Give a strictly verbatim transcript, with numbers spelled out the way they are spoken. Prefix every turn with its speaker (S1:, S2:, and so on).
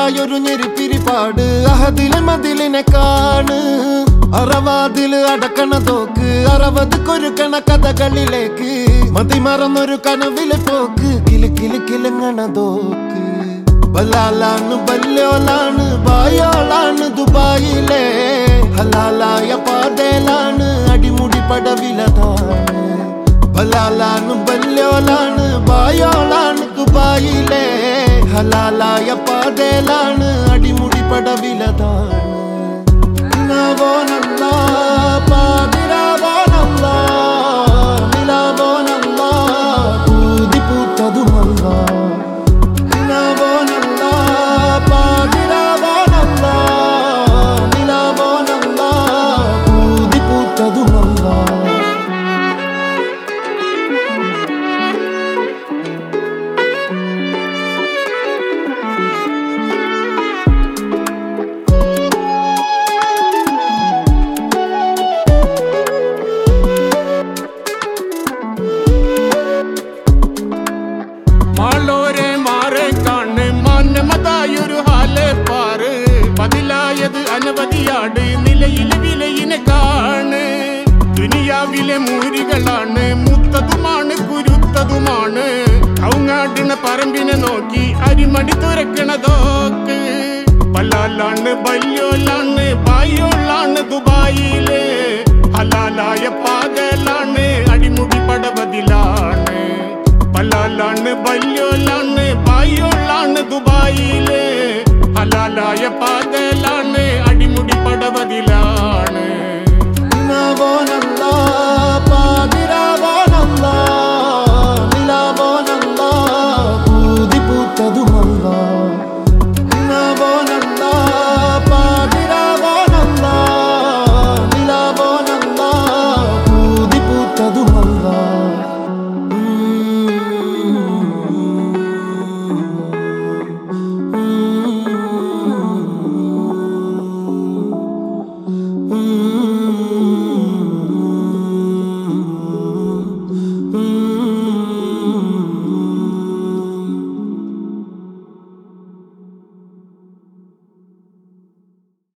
S1: മതിമറന്നൊരായൊരു ഞെരിപ്പിരിപാട് അഹദിലെ മതിലിനെ കാണ് അറവാതില് അടക്കണ തോക്ക് അറവത് കൊരുക്കണ കഥകളിലേക്ക് മതിമറന്നൊരു കനവിലെ പോക്ക് കിലി കിലി കിലങ്ങണ തോക്ക് ബലാലാണ് ബല്യോലാണ് ബായോളാണ് ദുബായിലെ ഹലാലായ പാതയിലാണ് അടിമുടി പടവിലതാണ് ബലാലാണ് ബല്യോലാണ് ബായോളാണ് ദുബായിലെ ഹലാലായ പാതയിലാണ് അടിമുടി പടവിലതാണ്
S2: അനവധിയാട് നിലയിലെ വിലയിനെ കാണ് ദുനിയാവിലെ മൂരികളാണ് മുത്തതുമാണ് കുരുത്തതുമാണ് കൗങ്ങാടിന പറമ്പിനെ നോക്കി അരിമടി തുറക്കണതോക്ക് ബലാലാണ് ബല്യോലാണ് ബായോളാണ് ദുബായിലെ ഹലാലായ പാതലാണ് അടിമുടി പടവതിലാണ് ബലാലാണ് ബല്യോലാണ് ബായോളാണ് ദുബായിലെ ഹലാലായ പാതലാണ്